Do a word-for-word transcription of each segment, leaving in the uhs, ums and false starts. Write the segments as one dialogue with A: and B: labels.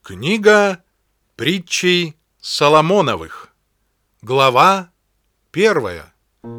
A: Книга притчей Соломоновых. Глава первая.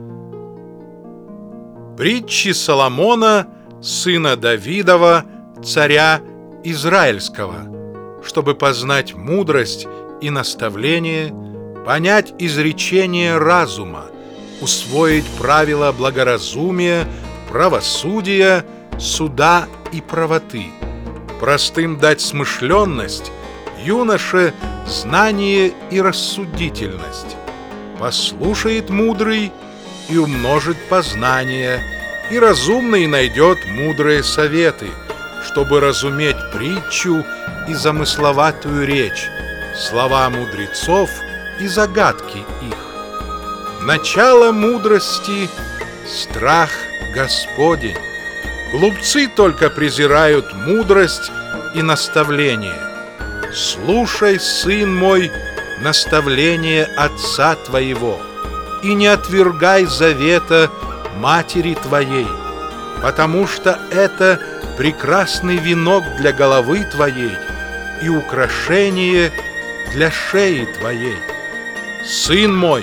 A: Притчи Соломона, сына Давидова, царя Израильского, чтобы познать мудрость и наставление, понять изречение разума, усвоить правила благоразумия, правосудия, суда и правоты, простым дать смышленность, юноше знание и рассудительность. Послушает мудрый и умножит познание, и разумный найдет мудрые советы, чтобы разуметь притчу и замысловатую речь, слова мудрецов и загадки их. Начало мудрости — страх Господень. Глупцы только презирают мудрость и наставление. Слушай, сын мой, наставление отца твоего, и не отвергай завета матери твоей, потому что это прекрасный венок для головы твоей и украшение для шеи твоей. Сын мой,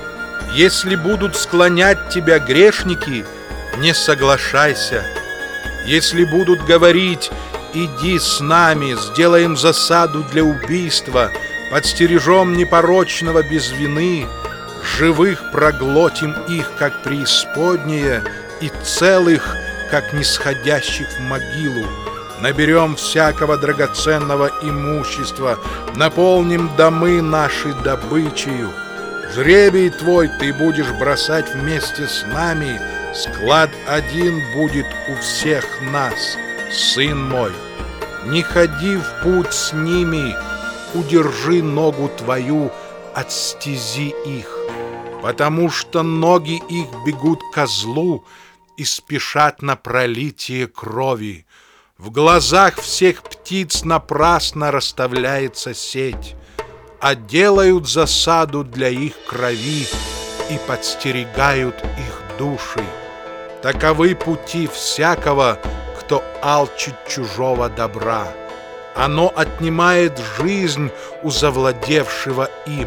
A: если будут склонять тебя грешники, не соглашайся. Если будут говорить: иди с нами, сделаем засаду для убийства, подстережем непорочного без вины, живых проглотим их, как преисподнее, и целых, как нисходящих в могилу, наберем всякого драгоценного имущества, наполним домы наши добычею. Жребий твой ты будешь бросать вместе с нами, склад один будет у всех нас, сын мой. Не ходи в путь с ними, удержи ногу твою от стези их, потому что ноги их бегут ко злу и спешат на пролитие крови. В глазах всех птиц напрасно расставляется сеть, а делают засаду для их крови и подстерегают их души. Таковы пути всякого, кто алчит чужого добра. Оно отнимает жизнь у завладевшего им.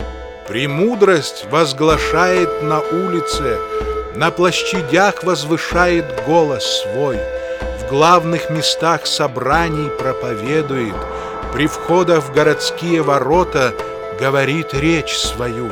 A: Премудрость возглашает на улице, на площадях возвышает голос свой, в главных местах собраний проповедует, при входах в городские ворота говорит речь свою.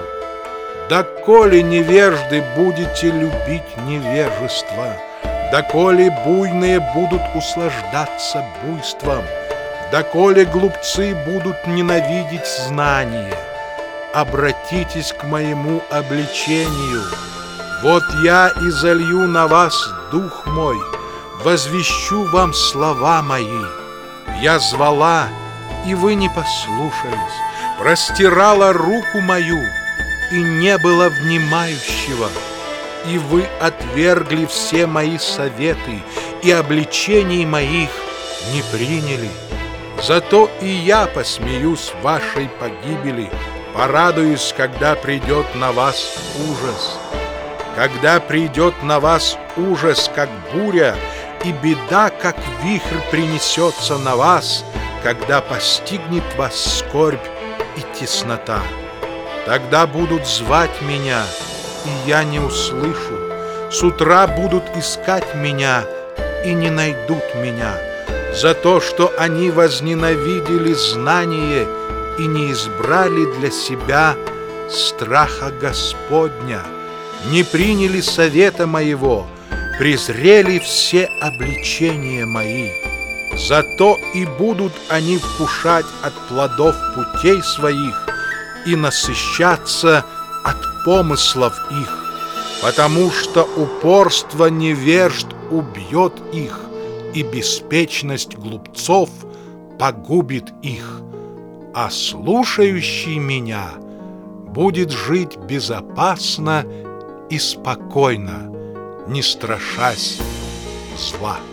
A: Доколе невежды будете любить невежество, доколе буйные будут услаждаться буйством, доколе глупцы будут ненавидеть знание, обратитесь к моему обличению. Вот я изолью на вас дух мой, возвещу вам слова мои. Я звала, и вы не послушались, простирала руку мою, и не было внимающего, и вы отвергли все мои советы, и обличений моих не приняли. Зато и я посмеюсь вашей погибели, порадуюсь, когда придет на вас ужас. Когда придет на вас ужас, как буря, и беда, как вихрь, принесется на вас, когда постигнет вас скорбь и теснота. Тогда будут звать меня, и я не услышу. С утра будут искать меня, и не найдут меня, за то, что они возненавидели знание и не избрали для себя страха Господня, не приняли совета моего, презрели все обличения мои. Зато и будут они вкушать от плодов путей своих и насыщаться от помыслов их, потому что упорство невежд убьет их, и беспечность глупцов погубит их, а слушающий меня будет жить безопасно и спокойно, не страшась зла.